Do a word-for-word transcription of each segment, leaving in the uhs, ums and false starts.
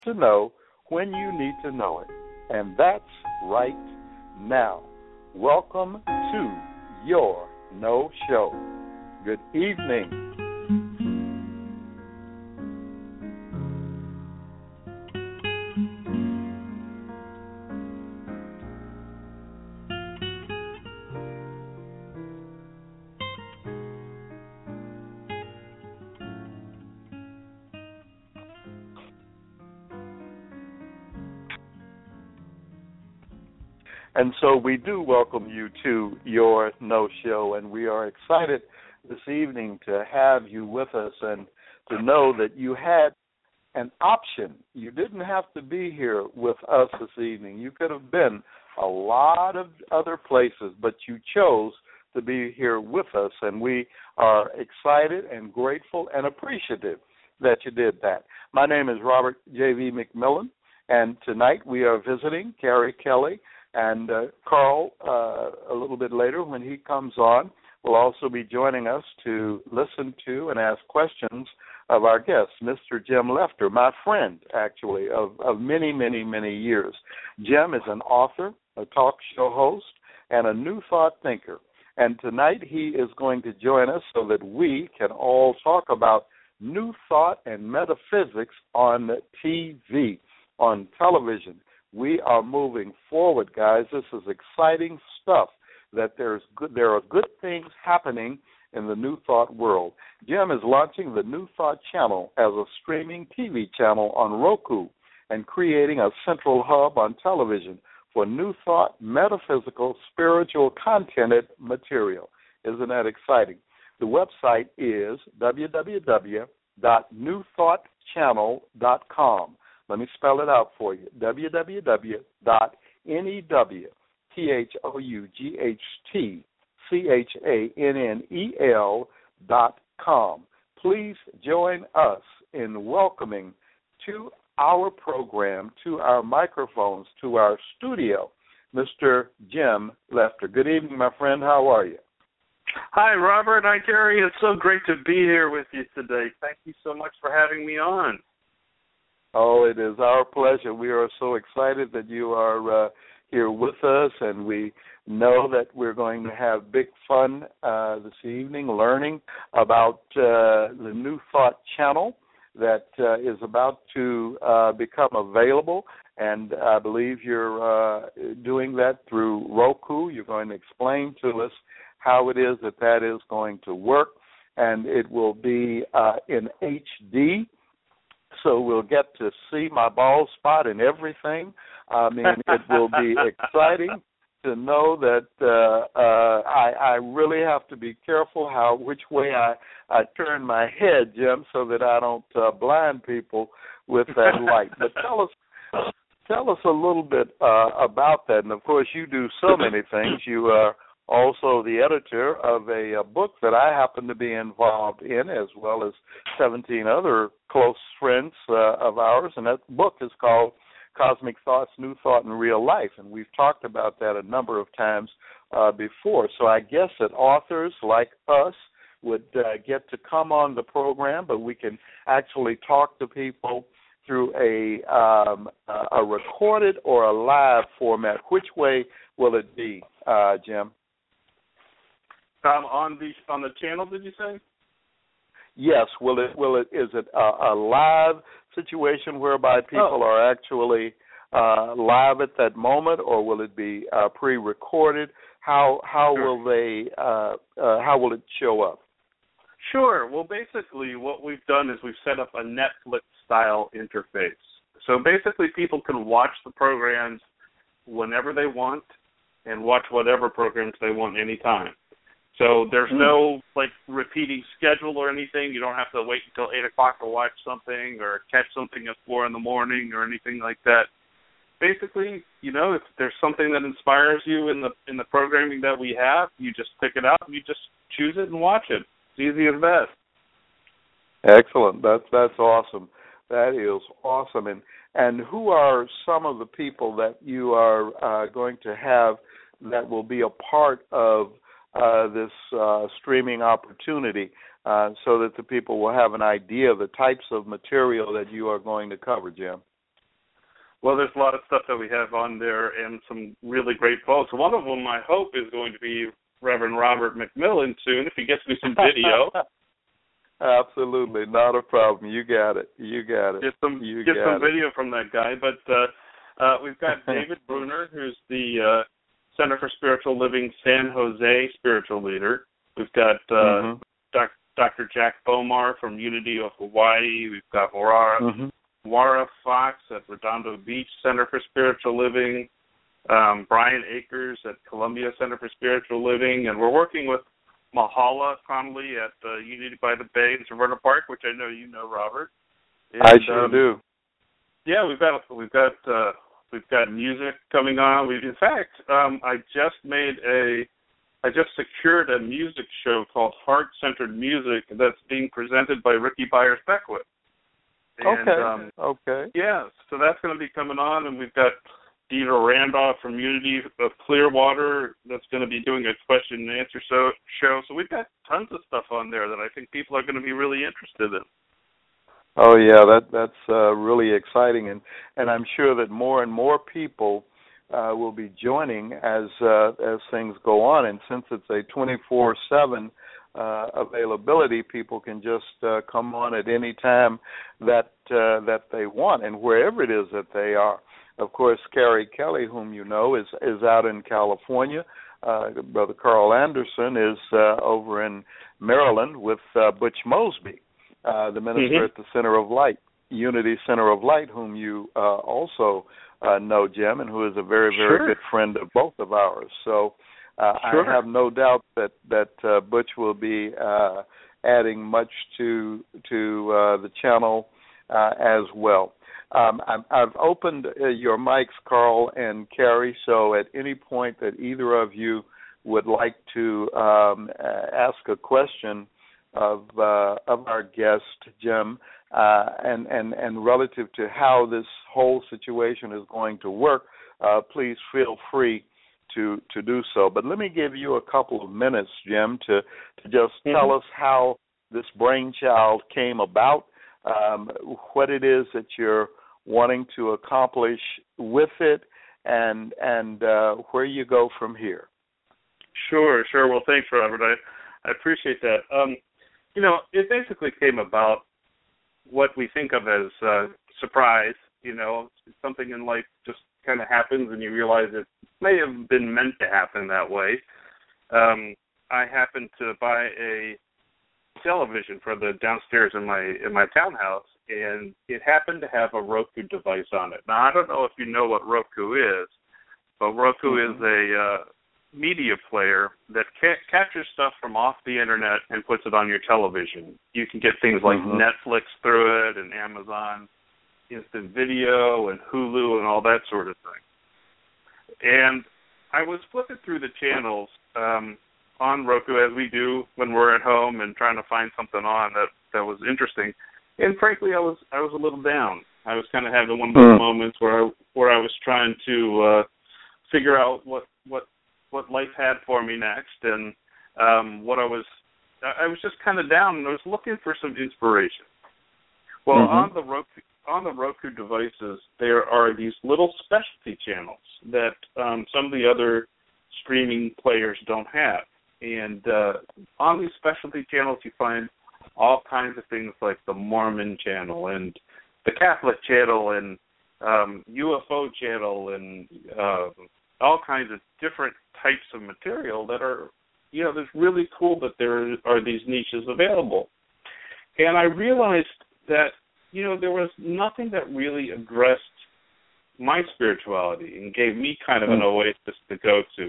to know when you need to know it. And that's right now. Welcome to your No Show. Good evening. And so we do welcome you to your No Show, and we are excited this evening to have you with us and to know that you had an option. You didn't have to be here with us this evening. You could have been a lot of other places, but you chose to be here with us, and we are excited and grateful and appreciative that you did that. My name is Robert J V. McMillan, and tonight we are visiting Carrie Kelly. And uh, Carl, uh, a little bit later when he comes on, will also be joining us to listen to and ask questions of our guest, Mister Jim Lefter, my friend, actually, of, of many, many, many years. Jim is an author, a talk show host, and a New Thought thinker. And tonight he is going to join us so that we can all talk about New Thought and metaphysics on T V, on television. We are moving forward, guys. This is exciting stuff, that there's good, there are good things happening in the New Thought world. Jim is launching the New Thought channel as a streaming T V channel on Roku and creating a central hub on television for New Thought, metaphysical, spiritual contented material. Isn't that exciting? The website is w w w dot new thought channel dot com. Let me spell it out for you, w w w dot new thought dot com. Please join us in welcoming to our program, to our microphones, to our studio, Mister Jim Lefter. Good evening, my friend. How are you? Hi, Robert. Hi, Terry. It's so great to be here with you today. Thank you so much for having me on. Oh, it is our pleasure. We are so excited that you are uh, here with us, and we know that we're going to have big fun uh, this evening learning about uh, the New Thought channel that uh, is about to uh, become available, and I believe you're uh, doing that through Roku. You're going to explain to us how it is that that is going to work, and it will be uh, in H D. So we'll get to see my bald spot and everything. I mean, it will be exciting to know that uh, uh, I, I really have to be careful how which way I, I turn my head, Jim, so that I don't uh, blind people with that light. But tell us, tell us a little bit uh, about that. And of course, you do so many things. You are also the editor of a, a book that I happen to be involved in, as well as seventeen other close friends uh, of ours, and that book is called Cosmic Thoughts, New Thought in Real Life, and we've talked about that a number of times uh, before. So I guess that authors like us would uh, get to come on the program, but we can actually talk to people through a um, a recorded or a live format. Which way will it be, uh, Jim? Um, on the on the channel, did you say? Yes. Will it? Will it? Is it a, a live situation whereby people oh. are actually uh, live at that moment, or will it be uh, pre-recorded? How how sure. will they? Uh, uh, how will it show up? Sure. Well, basically, what we've done is we've set up a Netflix-style interface. So basically, people can watch the programs whenever they want and watch whatever programs they want anytime. So there's no, like, repeating schedule or anything. You don't have to wait until eight o'clock to watch something or catch something at four in the morning or anything like that. Basically, you know, if there's something that inspires you in the in the programming that we have, you just pick it up and you just choose it and watch it. It's easy as that. Excellent. That's, that's awesome. That is awesome. And, and who are some of the people that you are uh, going to have that will be a part of Uh, this uh, streaming opportunity uh, so that the people will have an idea of the types of material that you are going to cover, Jim? Well, there's a lot of stuff that we have on there and some really great folks. One of them, I hope, is going to be Reverend Robert McMillan soon, if he gets me some video. Absolutely, not a problem. You got it. You got it. Get some you get some it. video from that guy. But uh, uh, we've got David Bruner, who's the uh, Center for Spiritual Living San Jose spiritual leader. We've got uh, mm-hmm. Doc, Doctor Jack Bomar from Unity of Hawaii. We've got Wara, mm-hmm. Wara Fox at Redondo Beach Center for Spiritual Living. Um, Brian Akers at Columbia Center for Spiritual Living, and we're working with Mahala Connolly at uh, Unity by the Bay in Severna Park, which I know you know, Robert. And, I sure um, do. Yeah, we've got we've got uh, we've got music coming on. We, in fact, um, I just made a I just secured a music show called Heart Centered Music that's being presented by Ricky Byers Beckwith. And, okay. Um, okay. Yeah, so that's going to be coming on, and we've got Dina Randolph from Unity of Clearwater that's going to be doing a question and answer so, show. So we've got tons of stuff on there that I think people are going to be really interested in. Oh yeah, that that's uh, really exciting, and and I'm sure that more and more people uh, will be joining as uh, as things go on. And since it's a twenty-four seven uh, availability, people can just uh, come on at any time that uh, that they want, and wherever it is that they are. Of course, Carrie Kelly, whom you know, is, is out in California. Uh, Brother Carl Anderson is uh, over in Maryland with uh, Butch Mosby, uh, the minister mm-hmm. at the Center of Light, Unity Center of Light, whom you uh, also uh, know, Jim, and who is a very, very sure. good friend of both of ours. So uh, sure. I have no doubt that, that uh, Butch will be uh, adding much to, to uh, the channel uh, as well. Um, I've opened uh, your mics, Carl and Carrie, so at any point that either of you would like to um, ask a question of uh, of our guest, Jim, uh, and, and, and relative to how this whole situation is going to work, uh, please feel free to, to do so. But let me give you a couple of minutes, Jim, to, to just mm-hmm. tell us how this brainchild came about, um, what it is that you're wanting to accomplish with it, and and uh, where you go from here. Sure, sure. Well, thanks, Robert. I, I appreciate that. Um, you know, it basically came about what we think of as uh, surprise. You know, something in life just kind of happens, and you realize it may have been meant to happen that way. Um, I happened to buy a television for the downstairs in my in my townhouse, and it happened to have a Roku device on it. Now, I don't know if you know what Roku is, but Roku mm-hmm. is a uh, media player that ca- captures stuff from off the internet and puts it on your television. You can get things like mm-hmm. Netflix through it, and Amazon Instant Video, and Hulu, and all that sort of thing. And I was flipping through the channels um, on Roku, as we do when we're at home, and trying to find something on that, that was interesting. And frankly, I was I was a little down. I was kind of having one of those mm. moments where I, where I was trying to uh, figure out what, what what life had for me next, and um, what I was I was just kind of down, and I was looking for some inspiration. Well, mm-hmm. on the Roku on the Roku devices, there are these little specialty channels that um, some of the other streaming players don't have, and uh, on these specialty channels, you find all kinds of things like the Mormon channel and the Catholic channel and um, U F O channel and uh, all kinds of different types of material that are, you know, it's really cool that there are these niches available. And I realized that, you know, there was nothing that really addressed my spirituality and gave me kind of an oasis to go to.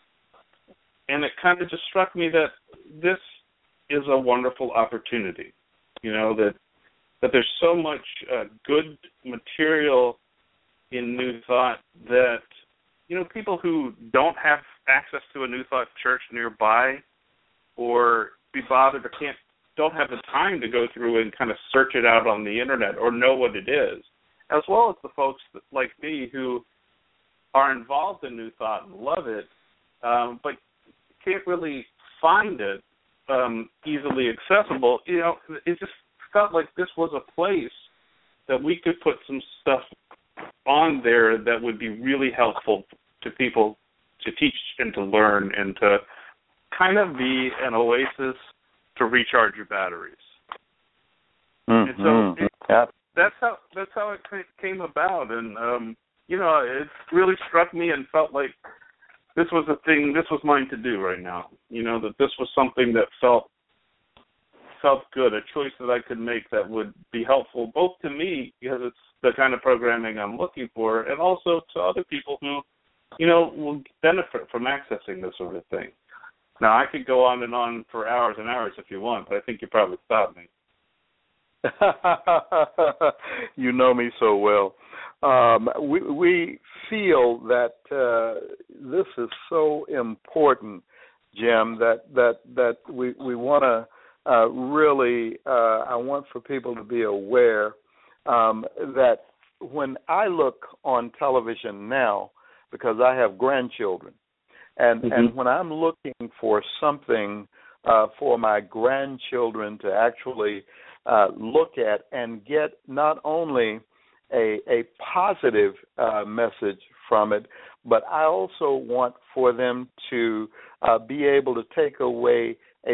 And it kind of just struck me that this is a wonderful opportunity, you know, that that there's so much uh, good material in New Thought that, you know, people who don't have access to a New Thought church nearby, or be bothered or can't, don't have the time to go through and kind of search it out on the internet or know what it is, as well as the folks that, like me, who are involved in New Thought and love it, um, but can't really find it um, easily accessible. You know, it just felt like this was a place that we could put some stuff on on there that would be really helpful to people to teach and to learn and to kind of be an oasis to recharge your batteries. Mm-hmm. And so it, yeah. that's how that's how it came about. And um, you know, it really struck me and felt like this was a thing. This was mine to do right now. You know, that this was something that felt felt good, a choice that I could make that would be helpful both to me because it's the kind of programming I'm looking for, and also to other people who, you know, will benefit from accessing this sort of thing. Now, I could go on and on for hours and hours if you want, but I think you probably stop me. You know me so well. Um, we, we feel that uh, this is so important, Jim, that that that we we want to uh, really. Uh, I want for people to be aware um, that when I look on television now, because I have grandchildren, and mm-hmm. and when I'm looking for something uh, for my grandchildren to actually uh, look at and get not only a, a positive uh, message from it, but I also want for them to uh, be able to take away a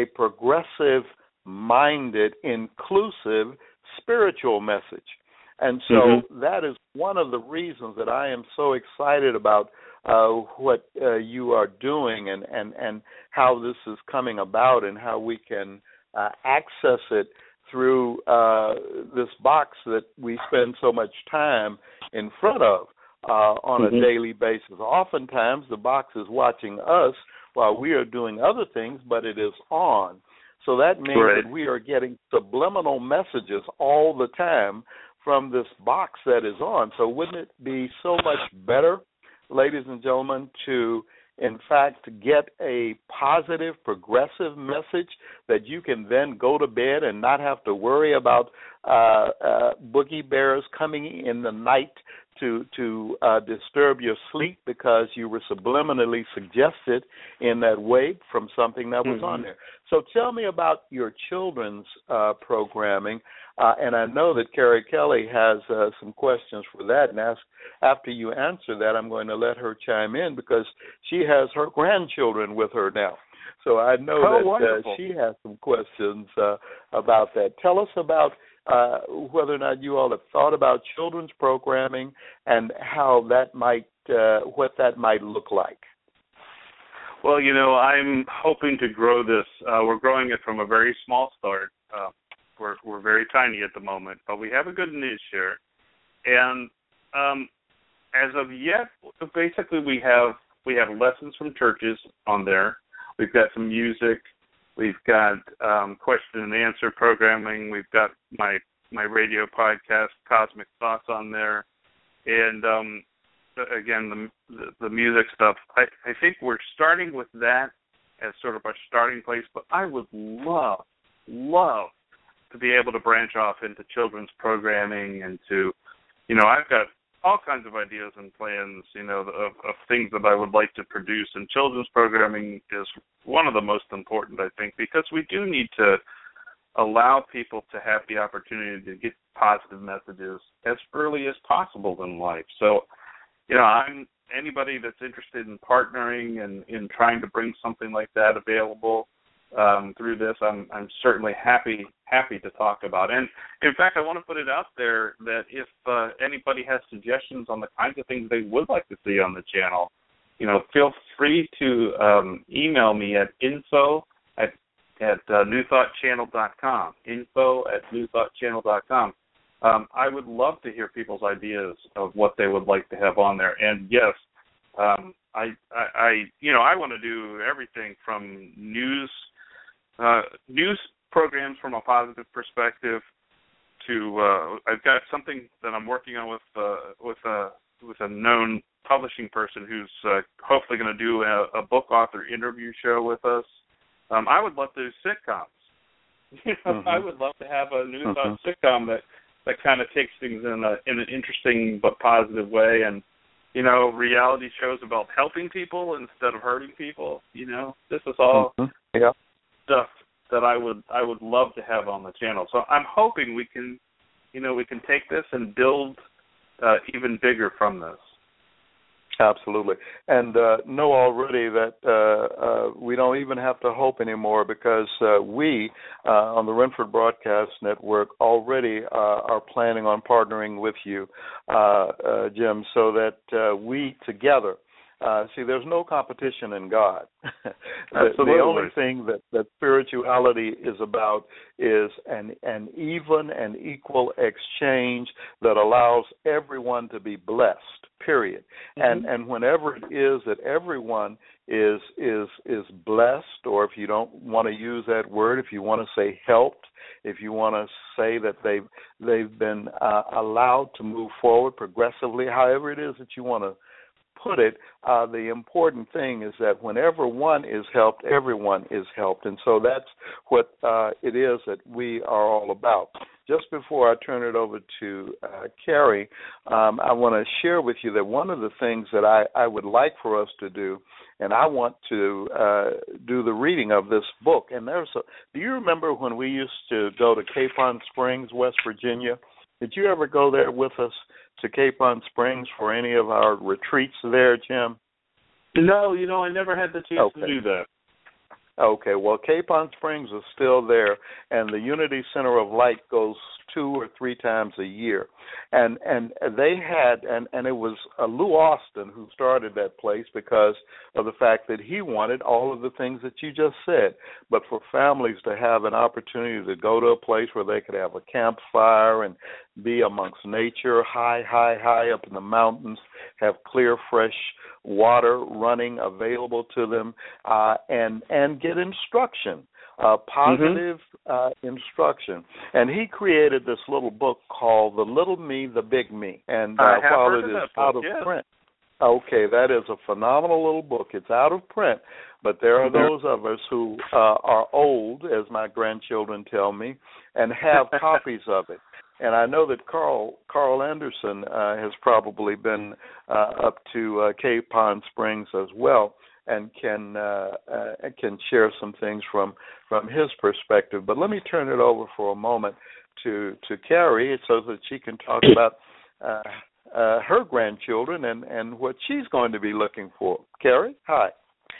progressive-minded, inclusive, spiritual message. And so mm-hmm. that is one of the reasons that I am so excited about uh, what uh, you are doing and, and, and how this is coming about and how we can uh, access it through uh, this box that we spend so much time in front of uh, on mm-hmm. a daily basis. Oftentimes the box is watching us while we are doing other things, but it is on. So that means right. that we are getting subliminal messages all the time from this box that is on. So wouldn't it be so much better, ladies and gentlemen, to in fact get a positive, progressive message that you can then go to bed and not have to worry about uh, uh, boogie bears coming in the night to to uh, disturb your sleep because you were subliminally suggested in that way from something that was mm-hmm. on there. So tell me about your children's uh, programming. Uh, and I know that Carrie Kelly has uh, some questions for that. And ask, after you answer that, I'm going to let her chime in because she has her grandchildren with her now. So I know oh, that uh, she has some questions uh, about that. Tell us about uh, whether or not you all have thought about children's programming and how that might, uh, what that might look like. Well, you know, I'm hoping to grow this. Uh, we're growing it from a very small start. Uh, We're we're very tiny at the moment, but we have a good niche here. And um, as of yet, basically we have we have lessons from churches on there. We've got some music. We've got um, question and answer programming. We've got my my radio podcast, Cosmic Thoughts, on there. And um, again, the, the the music stuff. I, I think we're starting with that as sort of our starting place. But I would love love. to be able to branch off into children's programming and to, you know, I've got all kinds of ideas and plans, you know, of, of things that I would like to produce. And children's programming is one of the most important, I think, because we do need to allow people to have the opportunity to get positive messages as early as possible in life. So, you know, I'm anybody that's interested in partnering and in trying to bring something like that available Um, through this, I'm, I'm certainly happy happy to talk about. And in fact, I want to put it out there that if uh, anybody has suggestions on the kinds of things they would like to see on the channel, you know, feel free to um, email me at info at at uh, new thought channel dot com. Info at new thought channel dot com. Um, I would love to hear people's ideas of what they would like to have on there. And yes, um, I, I, I you know I want to do everything from news. Uh, news programs from a positive perspective to uh, I've got something that I'm working on with uh, with a with a known publishing person who's uh, hopefully going to do a, a book author interview show with us. Um, I would love to do sitcoms. You know, mm-hmm. I would love to have a New Thought mm-hmm. sitcom that, that kind of takes things in a in an interesting but positive way, and you know, reality shows about helping people instead of hurting people. You know, this is all. Mm-hmm. Yeah. Stuff that I would I would love to have on the channel. So I'm hoping we can, you know, we can take this and build uh, even bigger from this. Absolutely. And uh, know already that uh, uh, we don't even have to hope anymore, because uh, we uh, on the Renford Broadcast Network already uh, are planning on partnering with you, uh, uh, Jim, so that uh, we together, Uh, see, there's no competition in God. the, the only thing that, that spirituality is about is an, an even and equal exchange that allows everyone to be blessed, period. Mm-hmm. And and whenever it is that everyone is is is blessed, or if you don't want to use that word, if you want to say helped, if you want to say that they've, they've been uh, allowed to move forward progressively, however it is that you want to put it, uh, the important thing is that whenever one is helped, everyone is helped. And so that's what uh, it is that we are all about. Just before I turn it over to uh, Carrie, um, I want to share with you that one of the things that I, I would like for us to do, and I want to uh, do the reading of this book. And there's a, do you remember when we used to go to Capon Springs, West Virginia? Did you ever go there with us to Capon Springs for any of our retreats there, Jim? No, you know, I never had the chance okay. to do that. Okay, well, Capon Springs is still there, and the Unity Center of Light goes two or three times a year. And and they had, and, and it was uh, Lou Austin who started that place because of the fact that he wanted all of the things that you just said, but for families to have an opportunity to go to a place where they could have a campfire and be amongst nature, high, high, high up in the mountains, have clear, fresh water running available to them, uh, and and get instruction, uh, positive mm-hmm. uh, instruction. And he created this little book called The Little Me, the Big Me. And uh, I have while heard it of is that out book, of yeah. print, okay, that is a phenomenal little book. It's out of print, but there are those of us who uh, are old, as my grandchildren tell me, and have copies of it. And I know that Carl Carl Anderson uh, has probably been uh, up to uh, Capon Springs as well, and can uh, uh, can share some things from, from his perspective. But let me turn it over for a moment to to Carrie, so that she can talk about uh, uh, her grandchildren and, and what she's going to be looking for. Carrie, hi.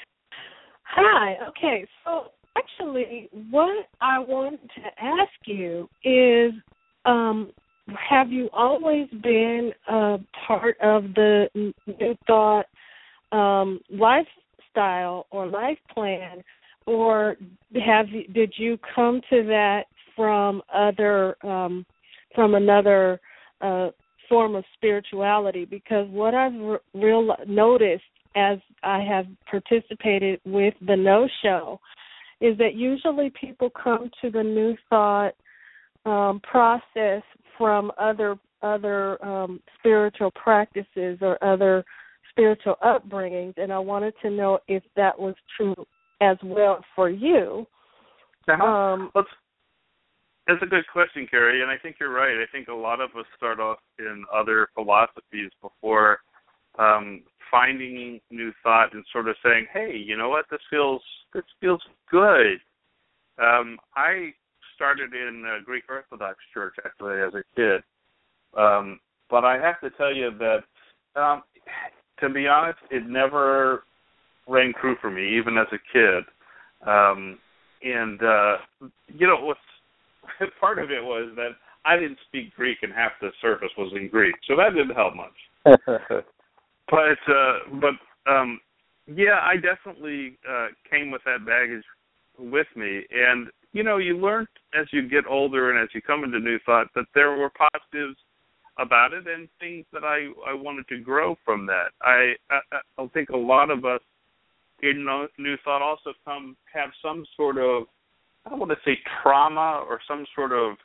Hi. Okay. So actually, what I wanted to ask you is, Um, have you always been a part of the New Thought um, lifestyle or life plan, or have you, did you come to that from other um, from another uh, form of spirituality? Because what I've re- real noticed as I have participated with the No Show is that usually people come to the New Thought Um, process from other other um, spiritual practices or other spiritual upbringings, and I wanted to know if that was true as well for you. Uh-huh. Um, Let's, that's a good question, Carrie, and I think you're right. I think a lot of us start off in other philosophies before um, finding New Thought and sort of saying, "Hey, you know what? This feels this feels good." Um, I started in a Greek Orthodox church, actually, as a kid. Um, but I have to tell you that, um, to be honest, it never rang true for me, even as a kid. Um, and, uh, you know, what's, part of it was that I didn't speak Greek and half the service was in Greek, so that didn't help much. but, uh, but um, yeah, I definitely uh, came with that baggage with me. And you know, you learn as you get older and as you come into New Thought that there were positives about it and things that I, I wanted to grow from that. I, I I think a lot of us in New Thought also come have some sort of, I don't want to say trauma or some sort of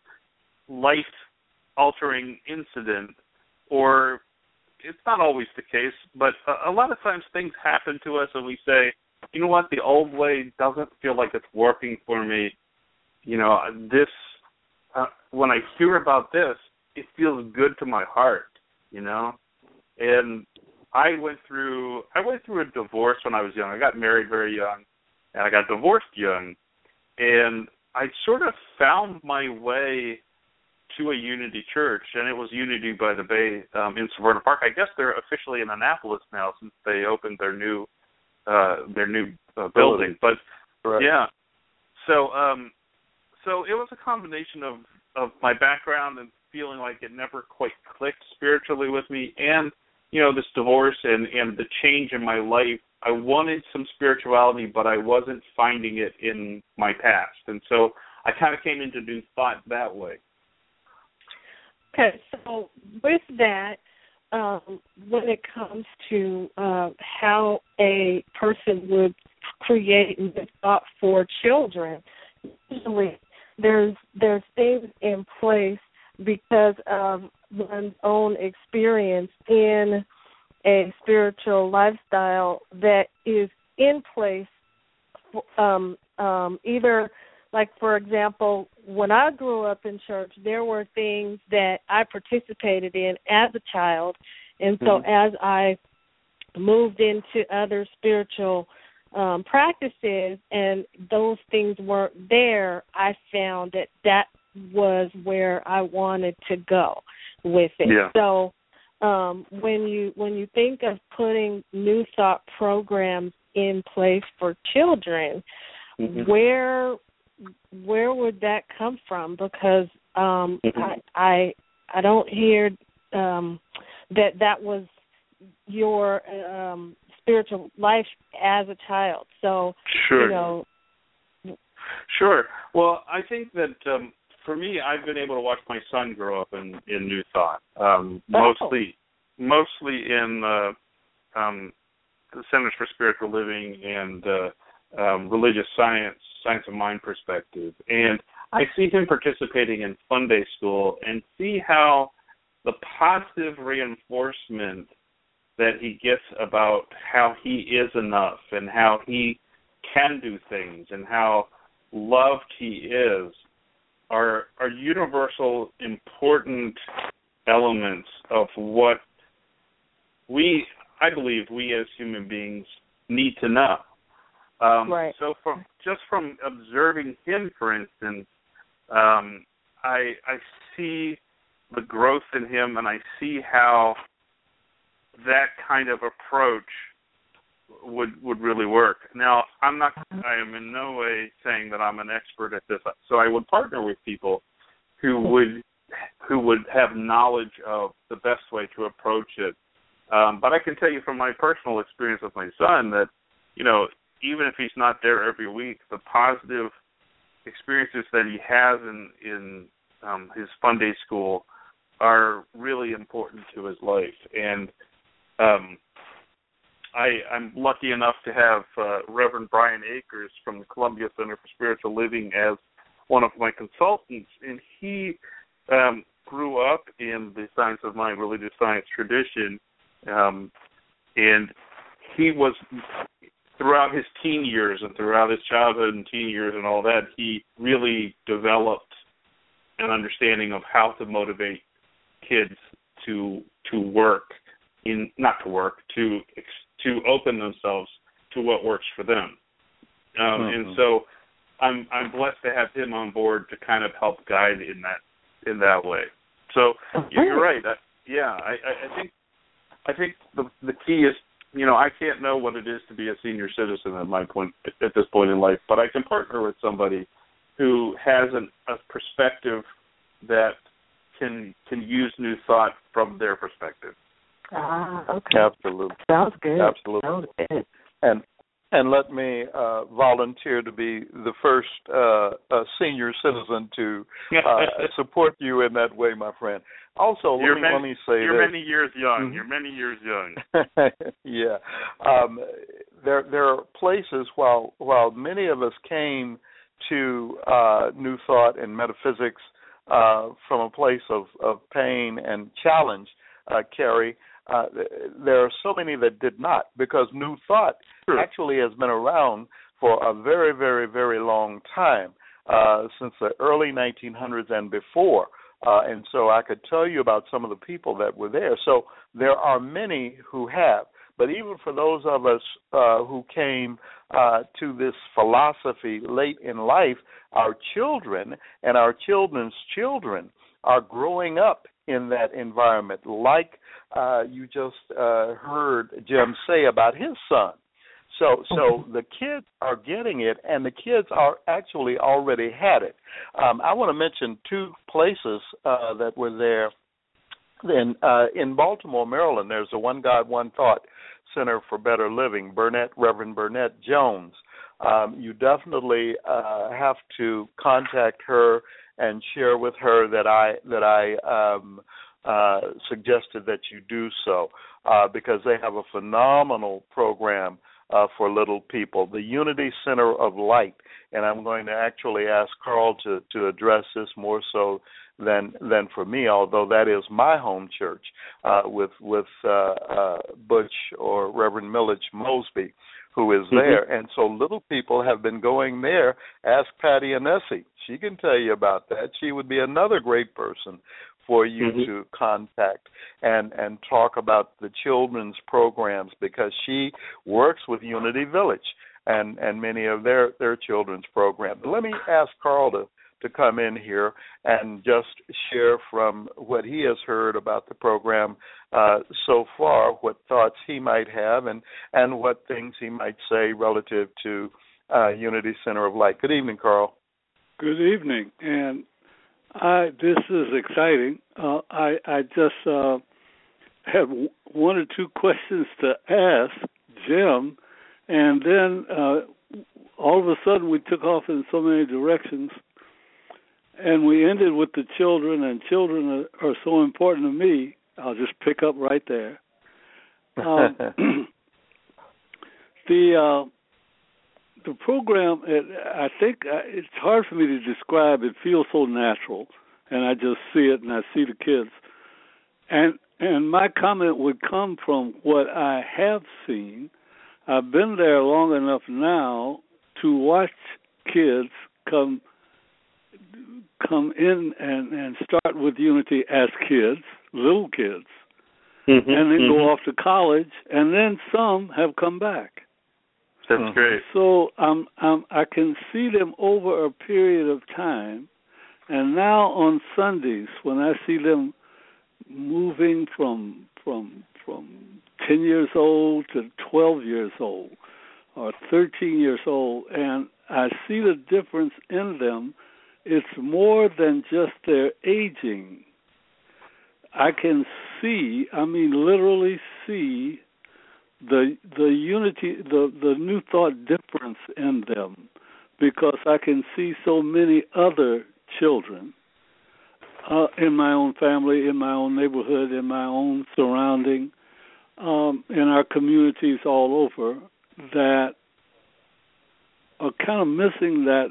life-altering incident, or it's not always the case, but a, a lot of times things happen to us and we say, you know what, the old way doesn't feel like it's working for me. You know, this, uh, when I hear about this, it feels good to my heart, you know? And I went through, I went through a divorce when I was young. I got married very young, and I got divorced young. And I sort of found my way to a Unity church, and it was Unity by the Bay um, in Severna Park. I guess they're officially in Annapolis now since they opened their new uh, their new uh, building. But right. yeah, so um, so it was a combination of, of my background and feeling like it never quite clicked spiritually with me, and you know, this divorce and, and the change in my life. I wanted some spirituality, but I wasn't finding it in my past. And so I kind of came into New Thought that way. Okay, so with that, um, when it comes to uh, how a person would create New Thought for children, usually there's, there's things in place because of one's own experience in a spiritual lifestyle that is in place, um, um, either, like, for example, when I grew up in church, there were things that I participated in as a child, and so mm-hmm. as I moved into other spiritual um, practices and those things weren't there, I found that that was where I wanted to go with it. Yeah. So um, when you when you think of putting New Thought programs in place for children, mm-hmm. where where would that come from? Because um, mm-hmm. I, I I don't hear um, that that was your um, spiritual life as a child. So sure. you know. Sure. Well, I think that. Um, For me, I've been able to watch my son grow up in, in New Thought, um, mostly mostly in uh, um, the Centers for Spiritual Living and uh, um, religious science, science of mind perspective. And I see him participating in Fun Day School and see how the positive reinforcement that he gets about how he is enough and how he can do things and how loved he is are are universal, important elements of what we, I believe, we as human beings need to know. Um, right. So from just from observing him, for instance, um, I I see the growth in him, and I see how that kind of approach would would really work. Now, I'm not. I am in no way saying that I'm an expert at this. So I would partner with people who would who would have knowledge of the best way to approach it. Um, but I can tell you from my personal experience with my son that, you know, even if he's not there every week, the positive experiences that he has in in um, his Fun Day School are really important to his life. And um, I, I'm lucky enough to have uh, Reverend Brian Akers from the Columbia Center for Spiritual Living as one of my consultants, and he um, grew up in the Science of Mind, religious science tradition, um, and he was, throughout his teen years and throughout his childhood and teen years and all that, he really developed an understanding of how to motivate kids to to work, in not to work, to to open themselves to what works for them. Um, mm-hmm. And so I'm I'm blessed to have him on board to kind of help guide in that in that way. So you're right. I, yeah, I, I think I think the the key is, you know, I can't know what it is to be a senior citizen at my point at this point in life, but I can partner with somebody who has an, a perspective that can can use New Thought from their perspective. Ah, okay. Absolutely. Sounds good. Absolutely. Sounds good. And and let me uh, volunteer to be the first uh, uh, senior citizen to uh, support you in that way, my friend. Also, let you're me, many, let me say you're this. many years young. Mm-hmm. You're many years young. yeah. Um, there there are places, while while many of us came to uh, New Thought and metaphysics uh, from a place of, of pain and challenge, uh, Kerry, Uh, there are so many that did not, because New Thought sure. actually has been around for a very, very, very long time, uh, since the early nineteen hundreds and before. Uh, and so I could tell you about some of the people that were there. So there are many who have. But even for those of us uh, who came uh, to this philosophy late in life, our children and our children's children are growing up in that environment, like uh, you just uh, heard Jim say about his son. So, so the kids are getting it, and the kids are actually already had it. Um, I want to mention two places uh, that were there. In uh, in Baltimore, Maryland, there's a One God, One Thought Center for Better Living. Burnett, Reverend Burnett Jones. Um, you definitely uh, have to contact her and share with her that I that I um, uh, suggested that you do so uh, because they have a phenomenal program uh, for little people, the Unity Center of Light. And I'm going to actually ask Carl to, to address this more so than than for me, although that is my home church uh, with with uh, uh, Butch or Reverend Millage Mosby, who is there. Mm-hmm. And so little people have been going there. Ask Patty Anesi. She can tell you about that. She would be another great person for you mm-hmm. to contact and, and talk about the children's programs because she works with Unity Village and, and many of their, their children's programs. But let me ask Carl to, to come in here and just share from what he has heard about the program uh, so far, what thoughts he might have and, and what things he might say relative to uh, Unity Center of Light. Good evening, Carl. Good evening. And I, this is exciting. Uh, I, I just uh, have one or two questions to ask Jim, and then uh, all of a sudden we took off in so many directions, and we ended with the children, and children are, are so important to me. I'll just pick up right there. Um, the... Uh, The program, I think it's hard for me to describe. It feels so natural, and I just see it, and I see the kids. And and my comment would come from what I have seen. I've been there long enough now to watch kids come come in and, and start with Unity as kids, little kids, mm-hmm, and then mm-hmm. go off to college, and then some have come back. That's great. So um, um, I can see them over a period of time, and now on Sundays when I see them moving from from from ten years old to twelve years old or thirteen years old, and I see the difference in them. It's more than just their aging. I can see, I mean literally see, the the unity, the, the new thought difference in them, because I can see so many other children uh, in my own family, in my own neighborhood, in my own surrounding, um, in our communities all over that are kind of missing that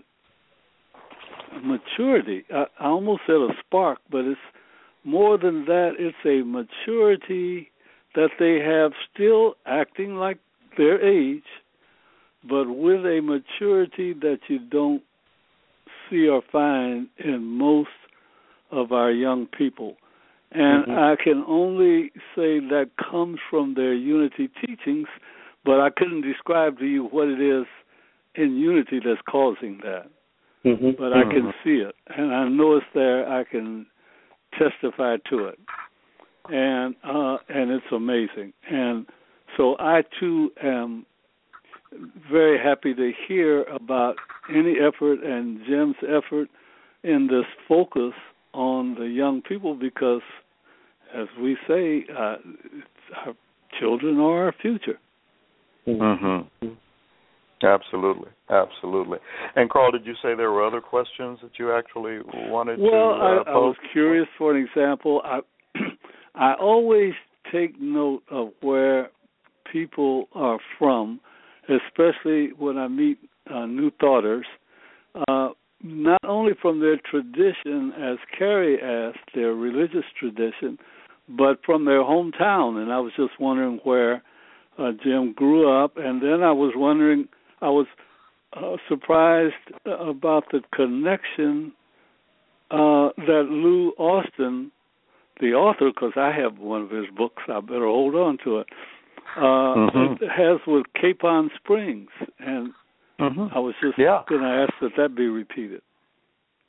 maturity. I, I almost said a spark, but it's more than that. It's a maturity that they have, still acting like their age, but with a maturity that you don't see or find in most of our young people. And mm-hmm. I can only say that comes from their Unity teachings, but I couldn't describe to you what it is in Unity that's causing that. Mm-hmm. But I can see it, and I know it's there. I can testify to it. And uh, and it's amazing. And so I, too, am very happy to hear about any effort and Jim's effort in this focus on the young people because, as we say, uh, our children are our future. Mm-hmm. Absolutely, absolutely. And, Carl, did you say there were other questions that you actually wanted well, to uh, Well, I, pose? I was curious, for an example. I I always take note of where people are from, especially when I meet uh, new thoughters, uh, not only from their tradition, as Carrie asked, their religious tradition, but from their hometown. And I was just wondering where uh, Jim grew up. And then I was wondering, I was uh, surprised about the connection uh, that Lou Austin, the author, because I have one of his books, I better hold on to it, uh, mm-hmm. it has with Capon Springs. And mm-hmm. I was just yeah. going to ask that that be repeated.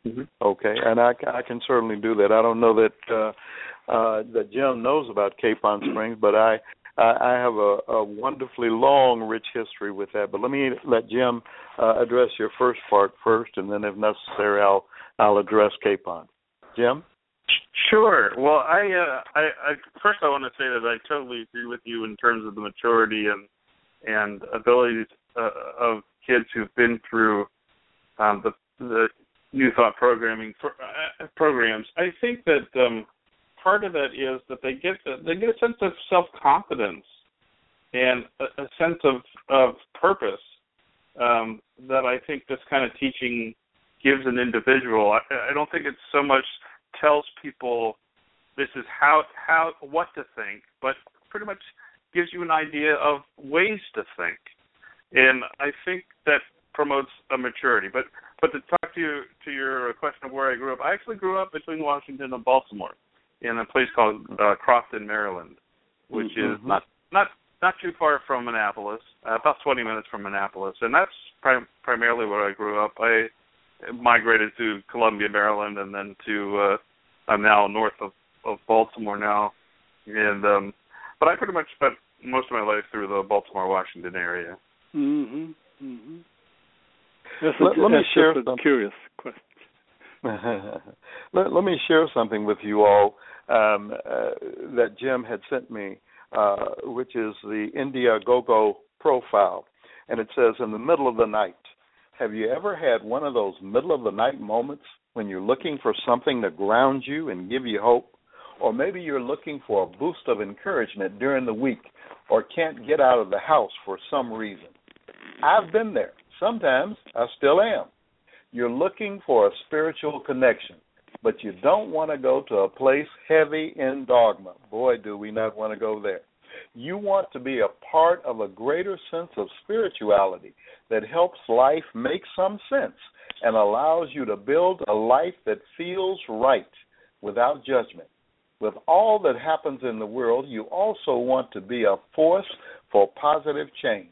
Mm-hmm. Okay, and I, I can certainly do that. I don't know that uh, uh, that Jim knows about Capon Springs, but I I, I have a, a wonderfully long, rich history with that. But let me let Jim uh, address your first part first, and then, if necessary, I'll I'll address Capon. Jim? Sure. Well, I, uh, I, I first I want to say that I totally agree with you in terms of the maturity and and abilities uh, of kids who've been through um, the the New Thought programming for, uh, programs. I think that um, part of that is that they get they get a sense of self confidence and a, a sense of of purpose um, that I think this kind of teaching gives an individual. I, I don't think it's so much tells people this is how how what to think, but pretty much gives you an idea of ways to think, and I think that promotes a maturity. But but to talk to you to your question of where I grew up, I actually grew up between Washington and Baltimore, in a place called uh, Crofton, Maryland, which mm-hmm. is not not not too far from Annapolis, uh, about twenty minutes from Annapolis, and that's prim- primarily where I grew up. I migrated to Columbia, Maryland, and then to uh, I'm now north of, of Baltimore now, and um, but I pretty much spent most of my life through the Baltimore, Washington area. Mm-hmm. Mm-hmm. That's let, a, let me that's share a some curious question. let, let me share something with you all um, uh, that Jim had sent me, uh, which is the Indiegogo profile, and it says, in the middle of the night. Have you ever had one of those middle-of-the-night moments when you're looking for something to ground you and give you hope? Or maybe you're looking for a boost of encouragement during the week or can't get out of the house for some reason. I've been there. Sometimes I still am. You're looking for a spiritual connection, but you don't want to go to a place heavy in dogma. Boy, do we not want to go there. You want to be a part of a greater sense of spirituality that helps life make some sense and allows you to build a life that feels right without judgment. With all that happens in the world, you also want to be a force for positive change.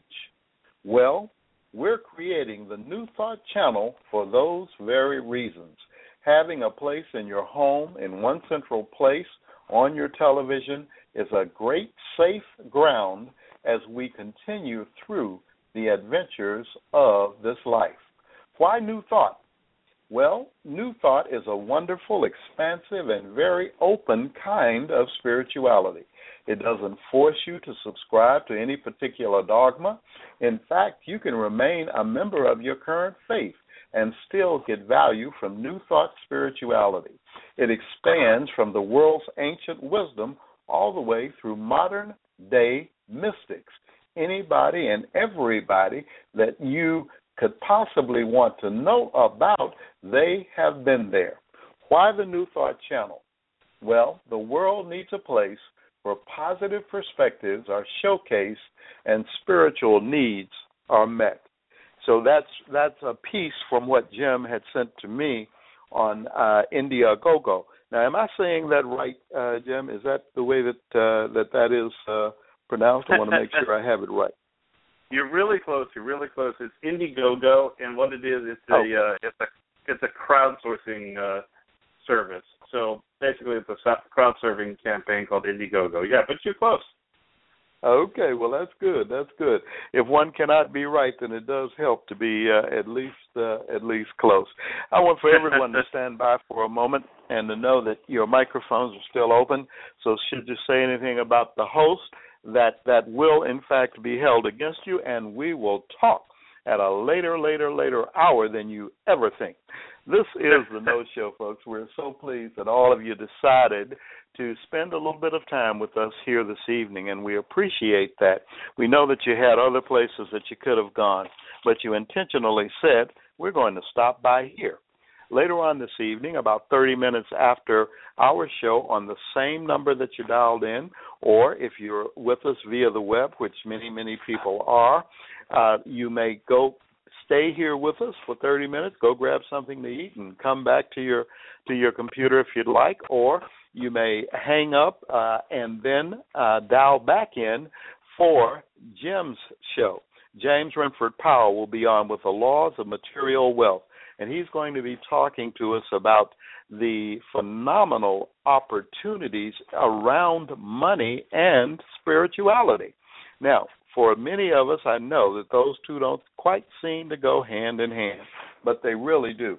Well, we're creating the New Thought channel for those very reasons. Having a place in your home, in one central place, on your television, is a great safe ground as we continue through the adventures of this life. Why New Thought? Well, New Thought is a wonderful, expansive, and very open kind of spirituality. It doesn't force you to subscribe to any particular dogma. In fact, you can remain a member of your current faith and still get value from New Thought spirituality. It expands from the world's ancient wisdom all the way through modern-day mystics. Anybody and everybody that you could possibly want to know about, they have been there. Why the New Thought channel? Well, the world needs a place where positive perspectives are showcased and spiritual needs are met. So that's that's a piece from what Jim had sent to me on uh, Indiegogo. Now, am I saying that right, uh, Jim? Is that the way that uh, that that is uh, pronounced? I want to make sure I have it right. You're really close. You're really close. It's Indiegogo, and what it is, it's a oh. uh, it's a it's a crowdsourcing uh, service. So basically, it's a crowdsourcing campaign called Indiegogo. Yeah, but you're close. Okay, well, that's good. That's good. If one cannot be right, then it does help to be uh, at least uh, at least close. I want for everyone to stand by for a moment and to know that your microphones are still open. So should you say anything about the host, that that will, in fact, be held against you, and we will talk at a later, later, later hour than you ever think. This is the No Show, folks. We're so pleased that all of you decided to spend a little bit of time with us here this evening, and we appreciate that. We know that you had other places that you could have gone, but you intentionally said, we're going to stop by here. Later on this evening, about thirty minutes after our show, on the same number that you dialed in, or if you're with us via the web, which many, many people are, uh, you may go stay here with us for thirty minutes, go grab something to eat, and come back to your to your computer if you'd like, or you may hang up uh, and then uh, dial back in for Jim's show. James Renford Powell will be on with the laws of material wealth. and he's going to be talking to us about the phenomenal opportunities around money and spirituality. Now, for many of us, I know that those two don't quite seem to go hand in hand, but they really do.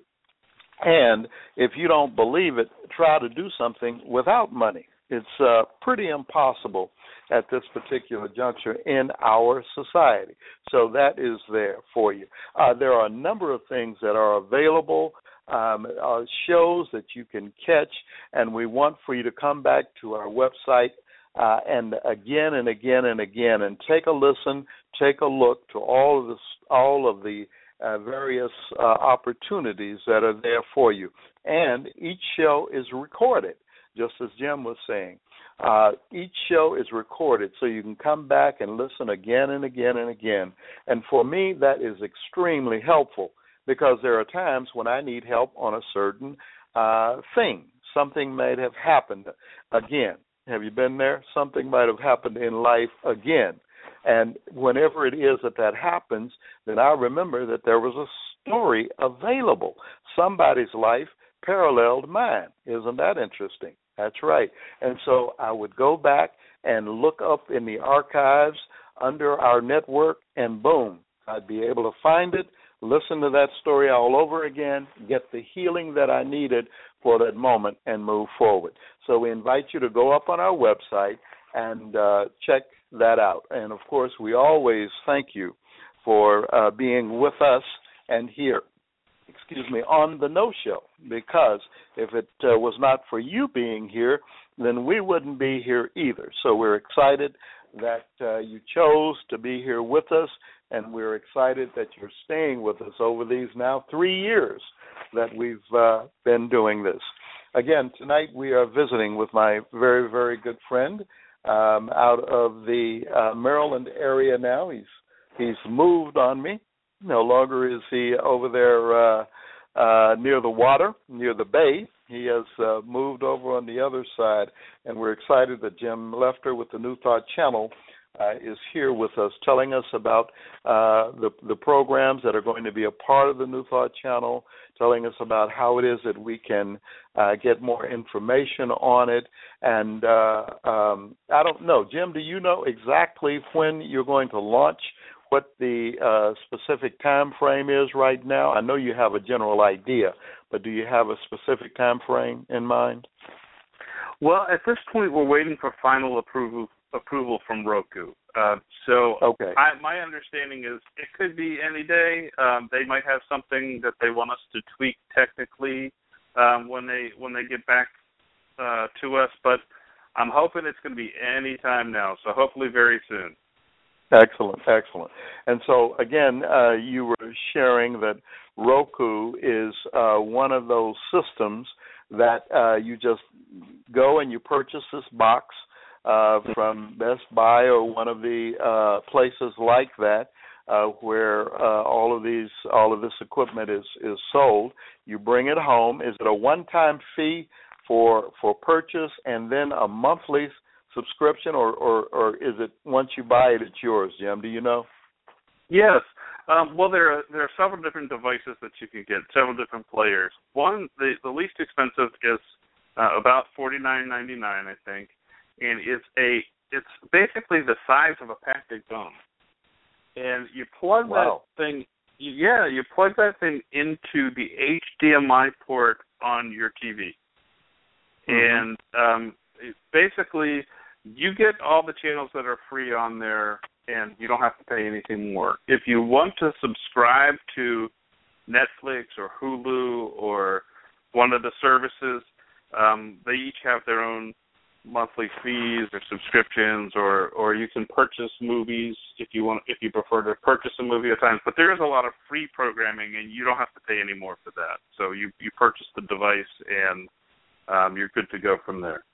And if you don't believe it, try to do something without money. It's uh, pretty impossible at this particular juncture in our society. So that is there for you. Uh, there are a number of things that are available, um, uh, shows that you can catch, and we want for you to come back to our website uh, and again and again and again and take a listen, take a look to all of the, all of the uh, various uh, opportunities that are there for you. And each show is recorded, just as Jim was saying. Uh, each show is recorded, so you can come back and listen again and again and again. And for me, that is extremely helpful because there are times when I need help on a certain uh, thing. Something might have happened again. Have you been there? Something might have happened in life again. And whenever it is that that happens, then I remember that there was a story available. Somebody's life paralleled mine. Isn't that interesting? That's right. And so I would go back and look up in the archives under our network, and boom, I'd be able to find it, listen to that story all over again, get the healing that I needed for that moment, and move forward. So we invite you to go up on our website and uh, check that out. And, of course, we always thank you for uh, being with us and here. excuse me, on the No Show, because if it uh, was not for you being here, then we wouldn't be here either. So we're excited that uh, you chose to be here with us, and we're excited that you're staying with us over these now three years that we've uh, been doing this. Again, tonight we are visiting with my very, very good friend um, out of the uh, Maryland area now. He's he's moved on me. No longer is he over there uh, uh, near the water, near the bay. He has uh, moved over on the other side, and we're excited that Jim Lefter with the New Thought Channel uh, is here with us, telling us about uh, the, the programs that are going to be a part of the New Thought Channel, telling us about how it is that we can uh, get more information on it. And uh, um, I don't know, Jim, do you know exactly when you're going to launch, what the uh, specific time frame is right now? I know you have a general idea, but do you have a specific time frame in mind? Well, at this point, we're waiting for final approval approval from Roku. Uh, so okay. I, my understanding is it could be any day. Um, they might have something that they want us to tweak technically um, when they when they get back uh, to us, but I'm hoping it's going to be any time now, so hopefully very soon. Excellent, excellent. And so, again, uh, you were sharing that Roku is uh, one of those systems that uh, you just go and you purchase this box uh, from Best Buy or one of the uh, places like that uh, where uh, all of these, all of this equipment is, is sold. You bring it home. Is it a one-time fee for for purchase and then a monthly subscription, or, or, or is it once you buy it, it's yours, Jim? Do you know? Yes. Um, well, there are there are several different devices that you can get, several different players. One, the, the least expensive is uh, about forty-nine ninety-nine, I think, and it's a it's basically the size of a pack of gum. And you plug wow. that thing, yeah, you plug that thing into the H D M I port on your T V, mm-hmm. and um, it basically you get all the channels that are free on there, and you don't have to pay anything more. If you want to subscribe to Netflix or Hulu or one of the services, um, they each have their own monthly fees or subscriptions, or, or you can purchase movies if you want, if you prefer to purchase a movie at times. But there is a lot of free programming, and you don't have to pay any more for that. So you, you purchase the device, and um, you're good to go from there.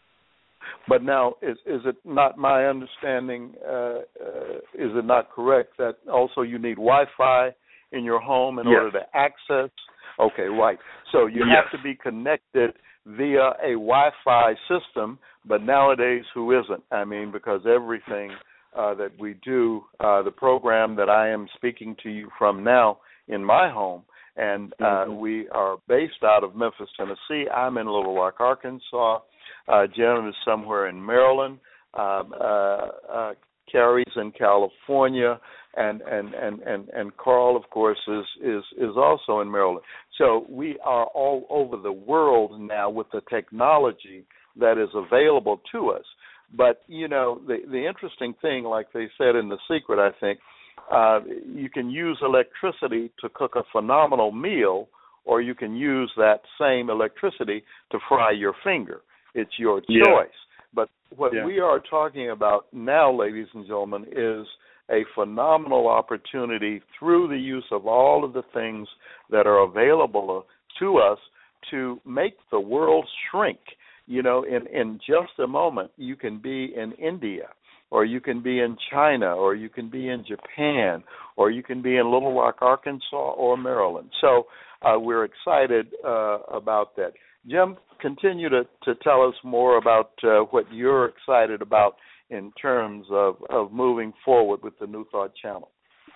But now, is is it not my understanding, uh, uh, is it not correct that also you need Wi-Fi in your home in yes. order to access? Okay, right. So you yes. have to be connected via a Wi-Fi system, but nowadays who isn't? I mean, because everything uh, that we do, uh, the program that I am speaking to you from now in my home, And uh, mm-hmm. we are based out of Memphis, Tennessee. I'm in Little Rock, Arkansas. Uh, Jim is somewhere in Maryland. Uh, uh, uh, Carrie's in California, and and, and, and, and Carl, of course, is, is is also in Maryland. So we are all over the world now with the technology that is available to us. But, you know, the, the interesting thing, like they said in The Secret, I think, uh, you can use electricity to cook a phenomenal meal, or you can use that same electricity to fry your finger. It's your choice. Yeah. But what yeah. we are talking about now, ladies and gentlemen, is a phenomenal opportunity through the use of all of the things that are available to us to make the world shrink. You know, in, in just a moment, you can be in India, or you can be in China, or you can be in Japan, or you can be in Little Rock, Arkansas, or Maryland. So uh, we're excited uh, about that. Jim, continue to, to tell us more about uh, what you're excited about in terms of, of moving forward with the New Thought channel.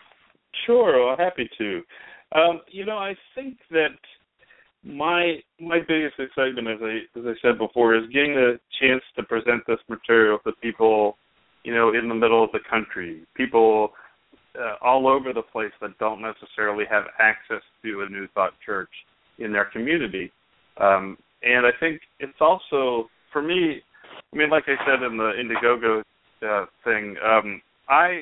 Sure, well, happy to. Um, you know, I think that my my biggest excitement, as I as I said before, is getting a chance to present this material to people, you know, in the middle of the country, people uh, all over the place that don't necessarily have access to a New Thought church in their community. Um, and I think it's also, for me, I mean, like I said in the Indiegogo uh, thing, um, I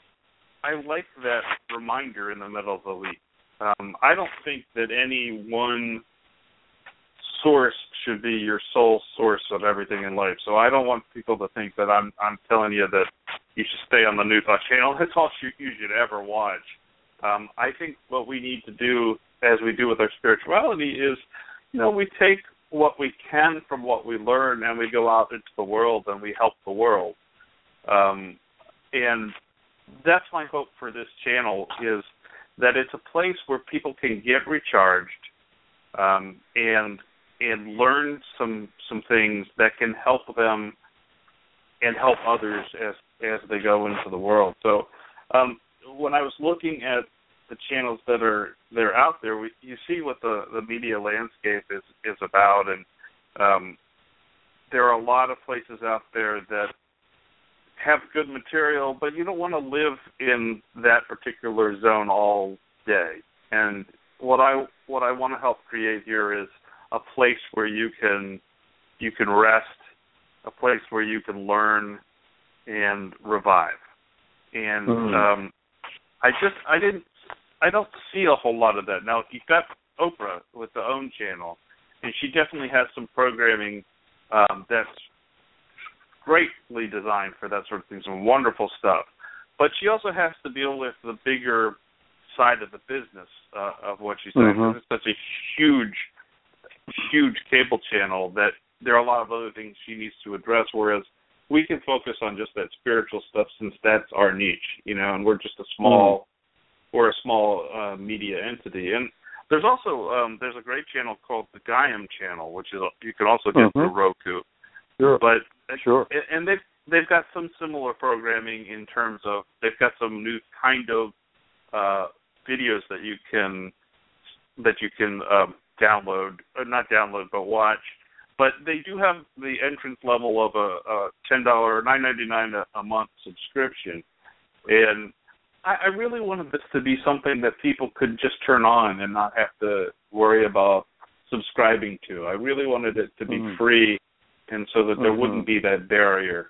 I like that reminder in the middle of the week. Um, I don't think that any one source should be your sole source of everything in life. So I don't want people to think that I'm I'm telling you that you should stay on the New Thought channel. That's all you, you should ever watch. Um, I think what we need to do, as we do with our spirituality, is, you know, we take what we can from what we learn and we go out into the world and we help the world. Um, and that's my hope for this channel, is that it's a place where people can get recharged um, and and learn some some things that can help them and help others as as they go into the world. So um, when I was looking at the channels that are that are out there, we, you see what the, the media landscape is, is about, and um, there are a lot of places out there that have good material, but you don't want to live in that particular zone all day. And what I what I want to help create here is a place where you can you can rest, a place where you can learn and revive. And mm-hmm. um, I just I didn't I don't see a whole lot of that. Now you've got Oprah with the OWN channel, and she definitely has some programming um, that's greatly designed for that sort of thing, some wonderful stuff. But she also has to deal with the bigger side of the business uh, of what she's saying. Mm-hmm. It's such a huge, huge cable channel that there are a lot of other things she needs to address, whereas we can focus on just that spiritual stuff since that's our niche, you know, and we're just a small, mm-hmm. we're a small uh, media entity. And there's also, um, there's a great channel called the Gaiam channel, which is you can also get mm-hmm. through Roku. Sure. But sure. And they've they've got some similar programming in terms of they've got some new kind of uh, videos that you can that you can um, download, or not download, but watch. But they do have the entrance level of a, a ten dollars or nine ninety-nine a, a month subscription, and I, I really wanted this to be something that people could just turn on and not have to worry about subscribing to. I really wanted it to be mm-hmm. free, and so that there mm-hmm. wouldn't be that barrier.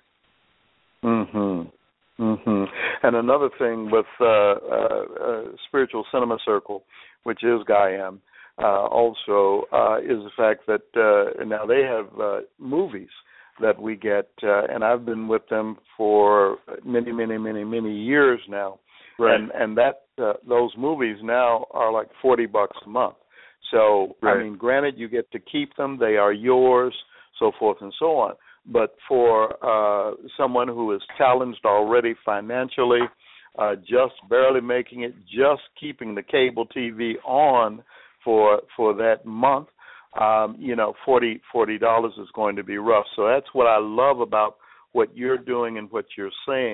Mhm. Mhm. And another thing with uh, uh, uh, Spiritual Cinema Circle, which is Gaiam, uh, also uh, is the fact that uh, now they have uh, movies that we get, uh, and I've been with them for many, many, many, many years now, right. and and that uh, those movies now are like forty bucks a month. So right. I mean, granted, you get to keep them; they are yours, so forth and so on. But for uh, someone who is challenged already financially, uh, just barely making it, just keeping the cable T V on for for that month, um, you know, forty dollars is going to be rough. So that's what I love about what you're doing and what you're saying,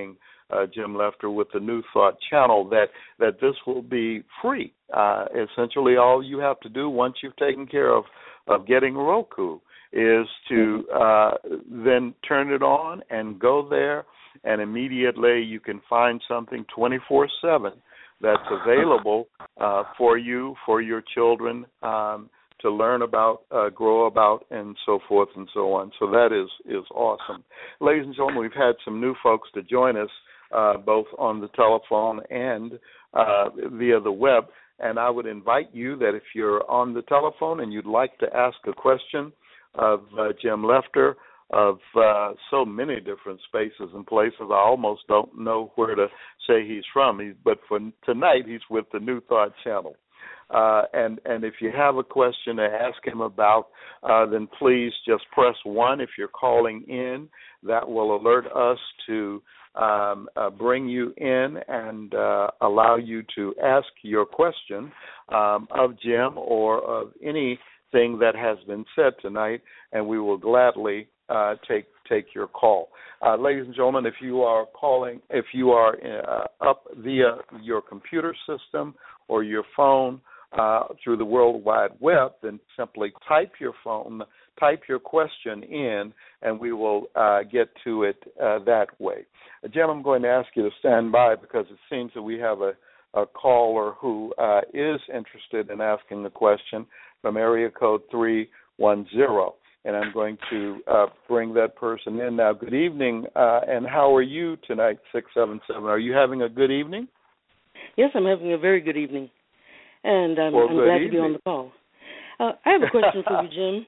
uh, Jim Lefter with the New Thought channel, that, that this will be free. Uh, essentially, all you have to do once you've taken care of, of getting Roku is to uh, then turn it on and go there, and immediately you can find something twenty-four seven that's available uh, for you, for your children, um, to learn about, uh, grow about, and so forth and so on. So that is, is awesome. Ladies and gentlemen, we've had some new folks to join us, uh, both on the telephone and uh, via the web. And I would invite you that if you're on the telephone and you'd like to ask a question of uh, Jim Lefter, of uh, so many different spaces and places, I almost don't know where to say he's from. He, but for tonight, he's with the New Thought channel. Uh, and, and if you have a question to ask him about, uh, then please just press one. If you're calling in, that will alert us to um, uh, bring you in and uh, allow you to ask your question um, of Jim or of anything that has been said tonight, and we will gladly uh, take take your call. Uh, ladies and gentlemen, if you are calling, if you are uh, up via your computer system or your phone, Uh, through the World Wide Web, then simply type your phone, type your question in, and we will uh, get to it uh, that way. Uh, Jim, I'm going to ask you to stand by because it seems that we have a, a caller who uh, is interested in asking the question from area code three one zero, and I'm going to uh, bring that person in now. Good evening, uh, and how are you tonight, six seven seven? Are you having a good evening? Yes, I'm having a very good evening. And um, well, I'm glad evening. to be on the call. Uh, I have a question for you, Jim.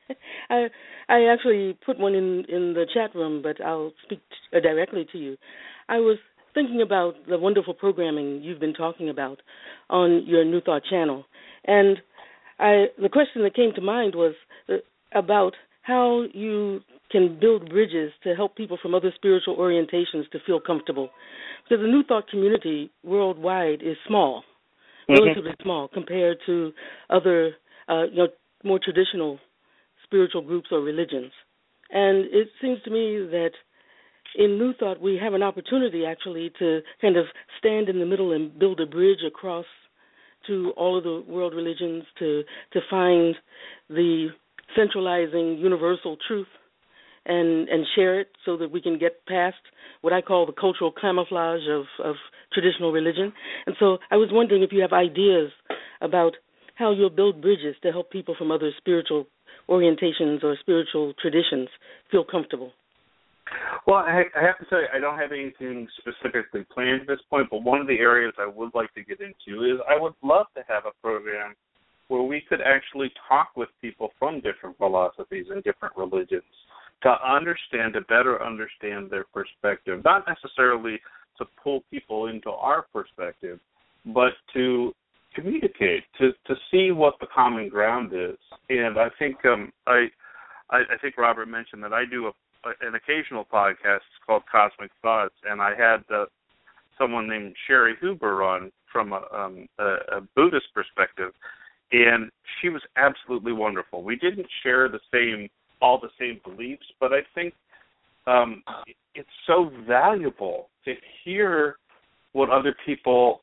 I I actually put one in, in the chat room, but I'll speak t- uh, directly to you. I was thinking about the wonderful programming you've been talking about on your New Thought channel. And I the question that came to mind was uh, about how you can build bridges to help people from other spiritual orientations to feel comfortable. Because the New Thought community worldwide is small. Relatively mm-hmm. small compared to other, uh, you know, more traditional spiritual groups or religions. And it seems to me that in New Thought we have an opportunity actually to kind of stand in the middle and build a bridge across to all of the world religions to to find the centralizing universal truth and, and share it so that we can get past what I call the cultural camouflage of, of traditional religion. And so I was wondering if you have ideas about how you'll build bridges to help people from other spiritual orientations or spiritual traditions feel comfortable. Well, I, I have to tell you, I don't have anything specifically planned at this point, but one of the areas I would like to get into is I would love to have a program where we could actually talk with people from different philosophies and different religions, to understand, to better understand their perspective, not necessarily to pull people into our perspective, but to communicate, to, to see what the common ground is. And I think um, I, I I think Robert mentioned that I do a, an occasional podcast called Cosmic Thoughts, and I had uh, someone named Sherry Huber on from a, um, a, a Buddhist perspective, and she was absolutely wonderful. We didn't share the same all the same beliefs, but I think um, it's so valuable to hear what other people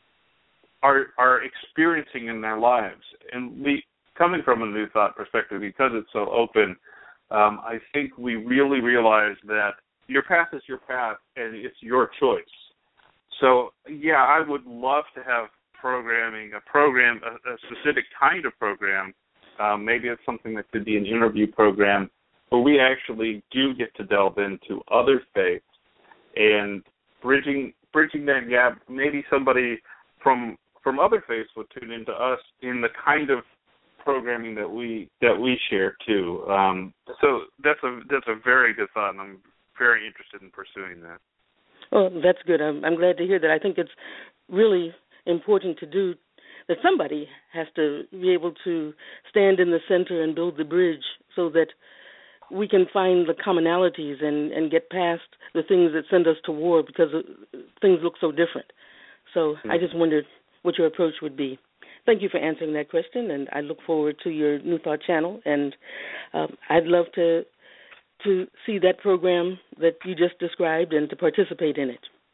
are are experiencing in their lives. And we, coming from a New Thought perspective, because it's so open, um, I think we really realize that your path is your path, and it's your choice. So, yeah, I would love to have programming, a program, a, a specific kind of program. Um, maybe it's something that could be an interview program where we actually do get to delve into other faiths and bridging bridging that gap. Maybe somebody from from other faiths would tune into us in the kind of programming that we that we share too. Um, so that's a that's a very good thought, and I'm very interested in pursuing that. Well, that's good. I'm, I'm glad to hear that. I think it's really important to do. That somebody has to be able to stand in the center and build the bridge so that we can find the commonalities and, and get past the things that send us to war because things look so different. So mm-hmm. I just wondered what your approach would be. Thank you for answering that question, and I look forward to your New Thought channel, and um, I'd love to to see that program that you just described and to participate in it.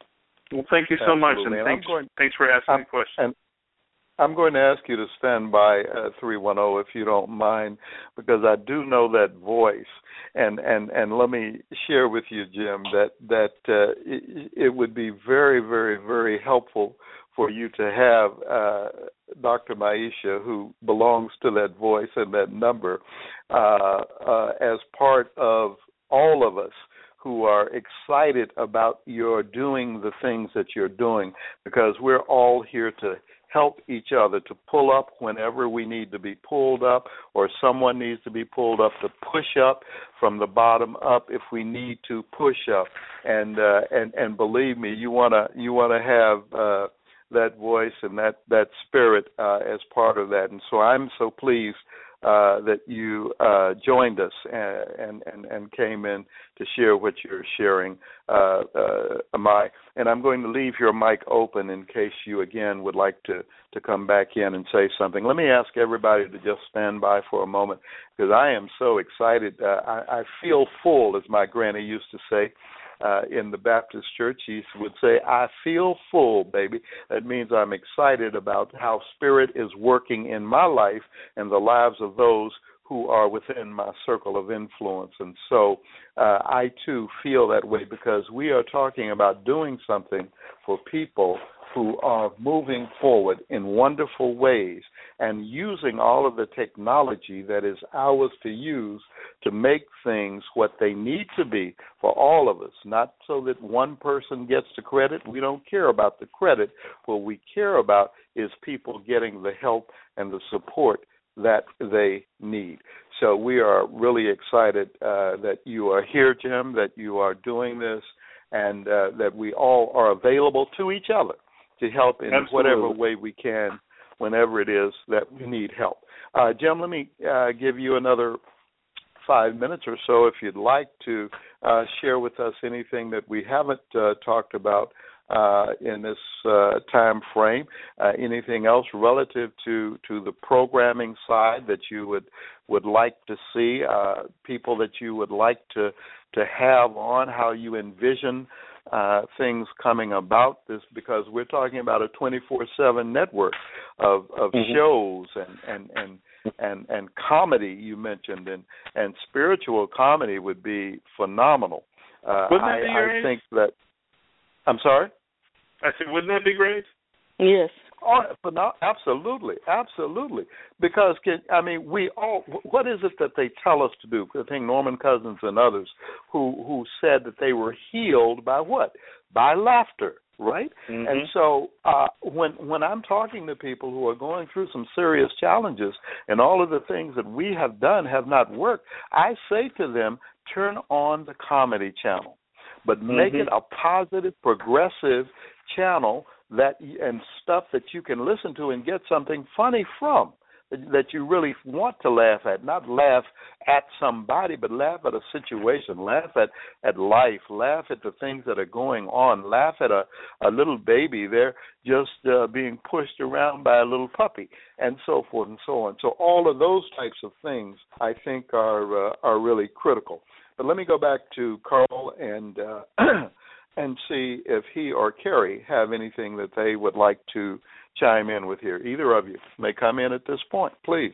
Well, thank you so Absolutely. much, and, and thanks, going, thanks for asking I'm, the question. And I'm going to ask you to stand by uh, three one zero if you don't mind, because I do know that voice. And, and, and let me share with you, Jim, that, that uh, it, it would be very, very, very helpful for you to have uh, Doctor Maisha, who belongs to that voice and that number, uh, uh, as part of all of us who are excited about your doing the things that you're doing, because we're all here to help each other, to pull up whenever we need to be pulled up, or someone needs to be pulled up, to push up from the bottom up if we need to push up. And uh, and and believe me, you wanna you wanna have uh, that voice and that that spirit uh, as part of that. And so I'm so pleased uh, that you uh, joined us and, and and came in to share what you're sharing, uh, uh, Amai. And I'm going to leave your mic open in case you again would like to, to come back in and say something. Let me ask everybody to just stand by for a moment, because I am so excited. Uh, I, I feel full, as my granny used to say. Uh, in the Baptist church, he would say, I feel full, baby. That means I'm excited about how Spirit is working in my life and the lives of those who are within my circle of influence. And so uh, I, too, feel that way, because we are talking about doing something for people who are moving forward in wonderful ways and using all of the technology that is ours to use to make things what they need to be for all of us, not so that one person gets the credit. We don't care about the credit. What we care about is people getting the help and the support that they need. So we are really excited uh, that you are here, Jim, that you are doing this, and uh, that we all are available to each other to help in Absolutely. whatever way we can whenever it is that we need help. Uh, Jim, let me uh, give you another five minutes or so if you'd like to uh, share with us anything that we haven't uh, talked about uh, in this uh, time frame, uh, anything else relative to, to the programming side that you would, would like to see, uh, people that you would like to, to have on, how you envision Uh, things coming about this, because we're talking about a twenty-four seven network of, of mm-hmm. shows and, and, and, and, and comedy you mentioned, and, and spiritual comedy would be phenomenal. Uh, wouldn't I, that be great? I think that, I'm sorry? I said, wouldn't that be great? Yes. Oh, absolutely, absolutely. Because, I mean, we all, what is it that they tell us to do? I think Norman Cousins and others who, who said that they were healed by what? By laughter, right? Mm-hmm. And so uh, when when I'm talking to people who are going through some serious challenges and all of the things that we have done have not worked, I say to them, turn on the comedy channel, but mm-hmm. make it a positive, progressive channel that and stuff that you can listen to and get something funny from, that you really want to laugh at, not laugh at somebody, but laugh at a situation, laugh at, at life, laugh at the things that are going on, laugh at a, a little baby there just uh, being pushed around by a little puppy, and so forth and so on. So all of those types of things, I think, are uh, are really critical. But let me go back to Carl and uh, and see if he or Carrie have anything that they would like to chime in with here. Either of you may come in at this point, please.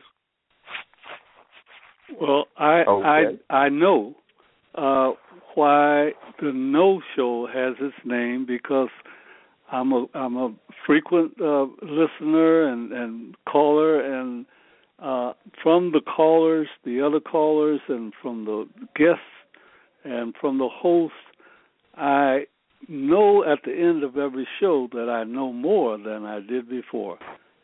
Well, I okay. I I know uh, why the No Show has its name, because I'm a I'm a frequent uh, listener and, and caller, and uh, from the callers, the other callers, and from the guests, and from the host, I know at the end of every show that I know more than I did before.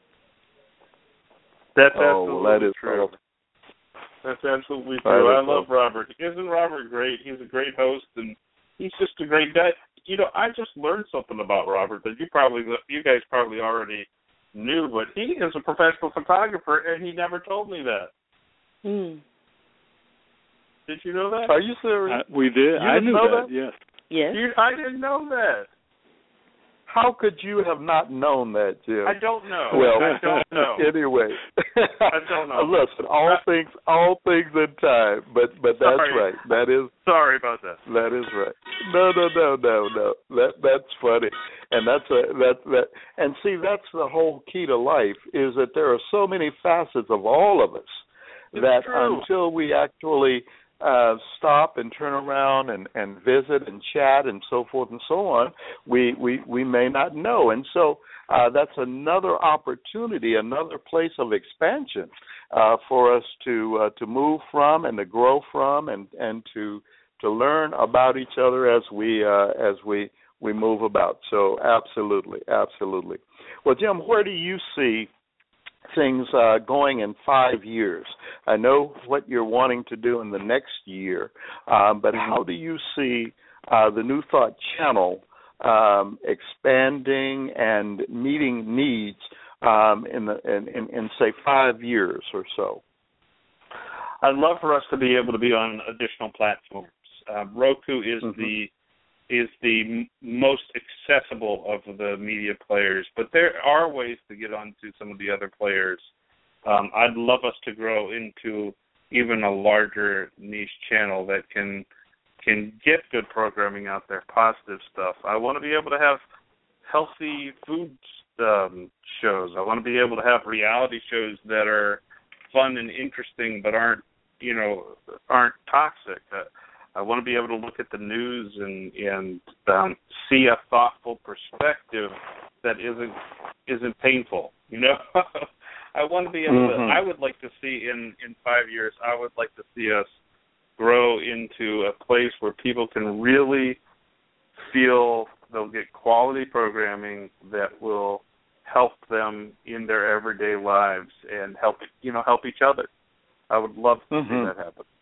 That's oh, absolutely well, that is true. true. That's absolutely true. I love Robert. Isn't Robert great? He's a great host, and he's just a great guy. You know, I just learned something about Robert that you probably, you guys probably already knew, but he is a professional photographer, and he never told me that. Hmm. Did you know that? Are you serious? I, we did. You I knew know that, that? yes. Yes. You, I didn't know that. How could you have not known that, Jim? I don't know. Well, I don't know. Anyway, I don't know. Listen, all uh, things, all things in time. But but that's sorry. right. That is. Sorry about that. That is right. No, no, no, no, no. That that's funny, and that's a that that. And see, that's the whole key to life is that there are so many facets of all of us it's that true. until we actually uh, stop and turn around and, and visit and chat and so forth and so on, we we, we may not know. And so uh, that's another opportunity, another place of expansion uh, for us to uh, to move from and to grow from and, and to to learn about each other as we uh, as we we move about. So absolutely, absolutely. Well, Jim, where do you see things uh, going in five years? I know what you're wanting to do in the next year, um, but how do you see uh, the New Thought channel um, expanding and meeting needs um, in, the, in, in, in, say, five years or so? I'd love for us to be able to be on additional platforms. Uh, Roku is mm-hmm. the is the m- most accessible of the media players, but there are ways to get onto some of the other players. Um, I'd love us to grow into even a larger niche channel that can can get good programming out there, positive stuff. I want to be able to have healthy food um, shows. I want to be able to have reality shows that are fun and interesting, but aren't you know aren't toxic. Uh, I want to be able to look at the news and and um, see a thoughtful perspective that isn't isn't painful. You know, I want to be able mm-hmm. to. I would like to see in, in five years. I would like to see us grow into a place where people can really feel they'll get quality programming that will help them in their everyday lives and help you know help each other. I would love to mm-hmm. see that happen.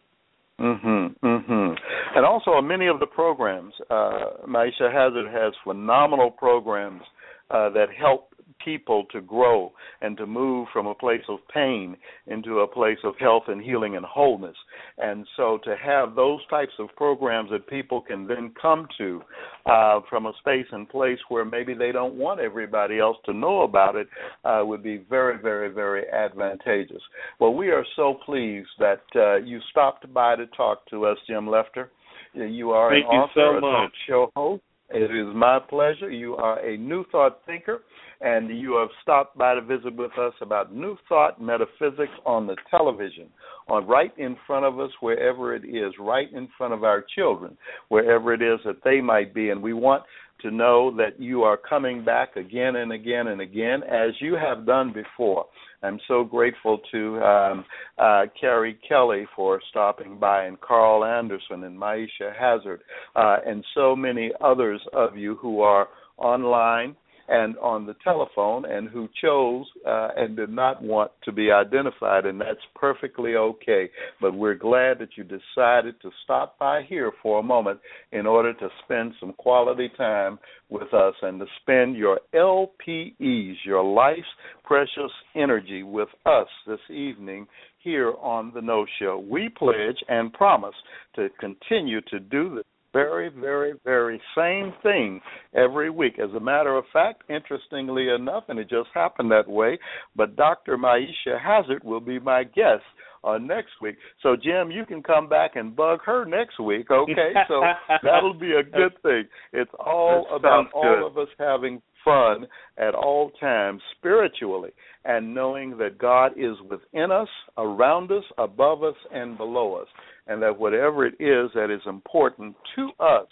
Mhm, mhm. And also, many of the programs, uh, Maisha Hazard has phenomenal programs uh, that help people to grow and to move from a place of pain into a place of health and healing and wholeness. And so to have those types of programs that people can then come to uh, from a space and place where maybe they don't want everybody else to know about it uh, would be very, very, very advantageous. Well, we are so pleased that uh, you stopped by to talk to us, Jim Lefter. You are Thank an you author, so a talk show host. It is my pleasure. You are a New Thought thinker, and you have stopped by to visit with us about New Thought metaphysics on the television, on right in front of us, wherever it is, right in front of our children, wherever it is that they might be. And we want to know that you are coming back again and again and again, as you have done before. I'm so grateful to um, uh, Carrie Kelly for stopping by, and Carl Anderson and Maisha Hazard, uh, and so many others of you who are online and on the telephone and who chose uh, and did not want to be identified, and that's perfectly okay. But we're glad that you decided to stop by here for a moment in order to spend some quality time with us and to spend your L P Es, your life's precious energy, with us this evening here on The No Show. We pledge and promise to continue to do this very, very, very same thing every week. As a matter of fact, interestingly enough, and it just happened that way, but Doctor Maisha Hazard will be my guest uh, next week. So, Jim, you can come back and bug her next week, okay? So that'll be a good thing. It's all that about good. all of us having fun at all times spiritually, and knowing that God is within us, around us, above us, and below us, and that whatever it is that is important to us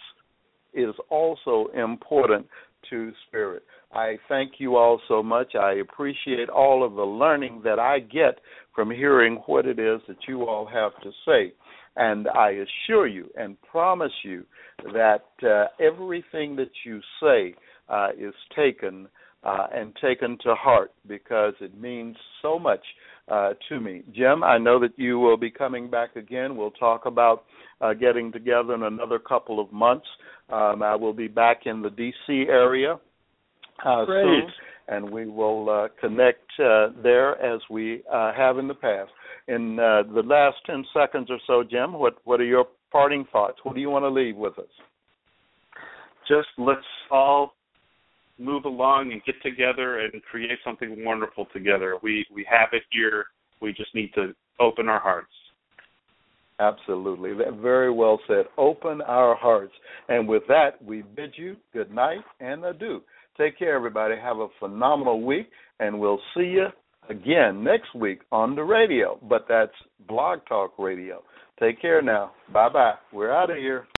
is also important to Spirit. I thank you all so much. I appreciate all of the learning that I get from hearing what it is that you all have to say. And I assure you and promise you that uh, everything that you say uh, is taken uh, and taken to heart, because it means so much uh, to me. Jim, I know that you will be coming back again. We'll talk about uh, getting together in another couple of months. Um, I will be back in the D C area uh, soon, and we will uh, connect uh, there as we uh, have in the past. In uh, the last ten seconds or so, Jim, what, what are your parting thoughts? What do you want to leave with us? Just let's all move along and get together and create something wonderful together. We we have it here. We just need to open our hearts. Absolutely. Very well said. Open our hearts. And with that, we bid you good night and adieu. Take care, everybody. Have a phenomenal week, and we'll see you again next week on the radio. But that's Blog Talk Radio. Take care now. Bye-bye. We're out of here.